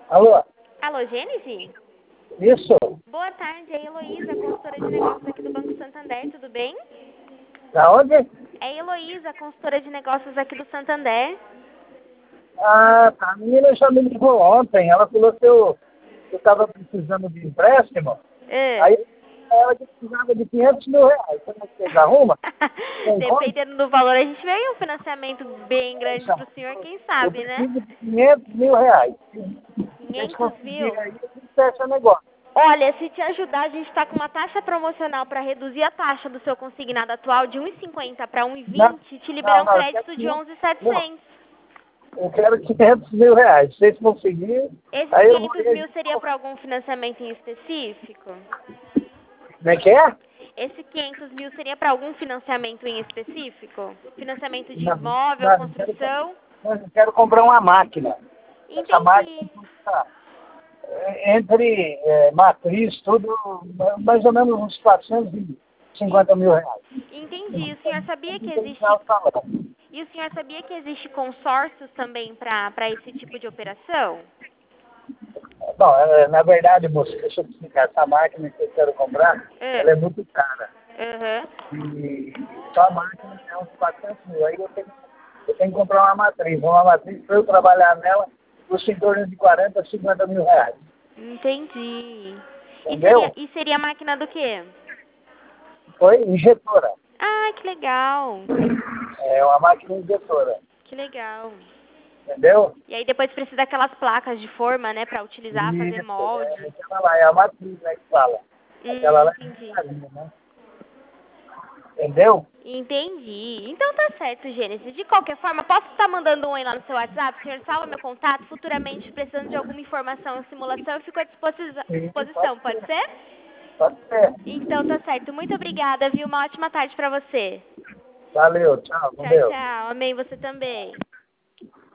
Alô? Alô, Gênesis? Isso? Boa tarde, é a Heloísa, consultora de negócios aqui do Banco Santander, tudo bem? Da onde? É a Heloísa, consultora de negócios aqui do Santander. Ah, tá. A menina já me ligou ontem. Ela falou que eu estava precisando de empréstimo. Aí ela disse que precisava de 500 mil reais. Como é que vocês arrumam? Tem como? Dependendo do valor, a gente vê um financiamento bem grande pro senhor, quem Eu sabe, né? preciso de 500 mil reais. Se vocês 500 mil. conseguirem aí, a gente fecha o negócio. Olha, se te ajudar, a gente está com uma taxa promocional para reduzir a taxa do seu consignado atual de 1,50 para Não, 1,20, te liberar um eu quero crédito de 500, não, 11.700. eu quero 500 mil reais. Se vocês conseguirem, Esses aí eu vou 500 mil seria para algum financiamento em específico? Como é que é? Esse 500 mil seria para algum financiamento em específico? Financiamento de Não, imóvel, não, construção? eu quero comprar uma máquina. Essa máquina Entendi. custa, entre matriz, tudo, mais ou menos uns 450 mil reais. Entendi. O senhor sabia que Não tem existe... final falando. E o senhor sabia que existe consórcios também para esse tipo de operação? Bom, na verdade, moça, deixa eu te explicar. Essa máquina que eu quero comprar, ela é muito cara. Aham. E só a máquina é uns 400 mil. Aí eu tenho que comprar uma matriz. Uma matriz para eu trabalhar nela, custa em torno de 40 a 50 mil reais. Entendi. Entendeu? E seria a máquina do quê? Foi injetora. Ah, que legal. É uma máquina injetora. Que legal. Entendeu? E aí depois precisa daquelas placas de forma, né, para utilizar, fazer Isso, molde. aquela lá, é a matriz, né, que fala. Aquela lá é Entendi. carinha, né? Entendeu? Entendi. Então tá certo, Gênesis. De qualquer forma, posso estar mandando um oi lá no seu WhatsApp? O senhor salva meu contato? Futuramente, precisando de alguma informação ou simulação, eu fico à Sim, disposição. Pode ser? pode ser. Então tá certo. Muito obrigada, viu? Uma ótima tarde pra você. Valeu, tchau, com Tchau, Deus. tchau. Amém, você também.